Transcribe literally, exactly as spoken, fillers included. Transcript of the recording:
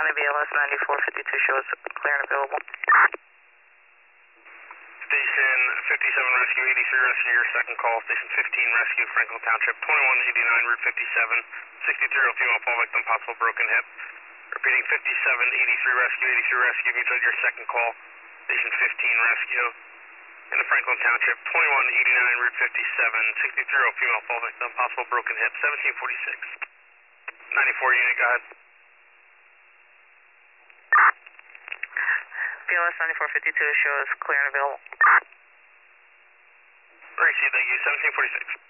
County, B L S ninety-four fifty-two shows clear and available. Station fifty-seven Rescue, eighty-three Rescue, your second call. Station fifteen Rescue, Franklin Township, twenty-one eighty-nine Route fifty-seven, sixty-three year old female fall victim, possible broken hip. Repeating fifty-seven eighty-three Rescue, eighty-three Rescue, mutual your second call. Station fifteen Rescue. In the Franklin Township, twenty-one eighty-nine Route fifty-seven, sixty-three year old female fall victim, possible broken hip, seventeen forty-six. ninety-four unit, go ahead. B L S ninety-four fifty-two shows clear and available. Received, thank you, seventeen forty-six.